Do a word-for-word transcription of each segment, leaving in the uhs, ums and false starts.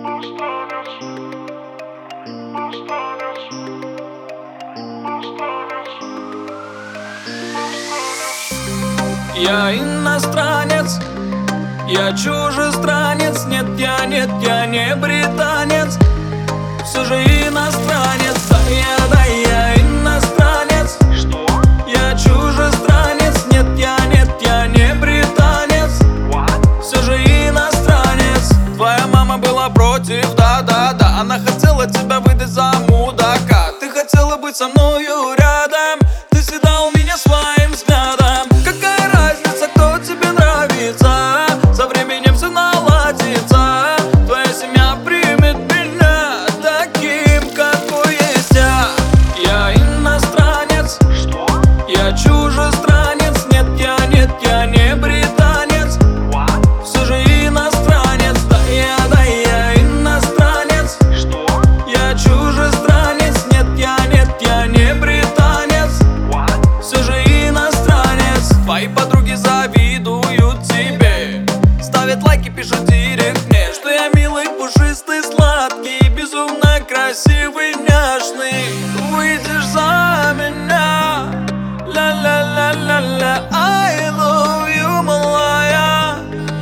Я иностранец, я чужестранец. Нет, я, нет, я не британец, все же иностранец. Да я, да я иностранец. Что? Я чужестранец. Нет, я, нет, я не британец, What? все же иностранец. Твоя мама была против, да-да-да. Она хотела тебя выдать за мудака. Ты хотела быть со мною рядом, ты съедал меня своим взглядом. Какая разница, кто тебе нравится, со временем все наладится. Твоя семья примет меня таким, какой есть я. Я иностранец. Что? Я чужестранец. Нет, я, нет, я не британец, What? все же иностранец. Да я, да я иностранец. Что? Я чужестранец. Нет, я, нет, я не британец, What? все же иностранец. Твои подруги завидуют тебе, ставят лайки, пишут директ мне, что я милый, пушистый, сладкий, безумно красивый, няшный. Выйдешь за меня, ля-ля-ля-ля-ля, I love you, малая.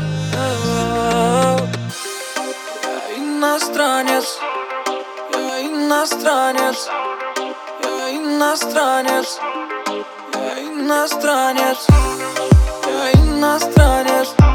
Я иностранец, я иностранец, я иностранец, я иностранец, я иностранец.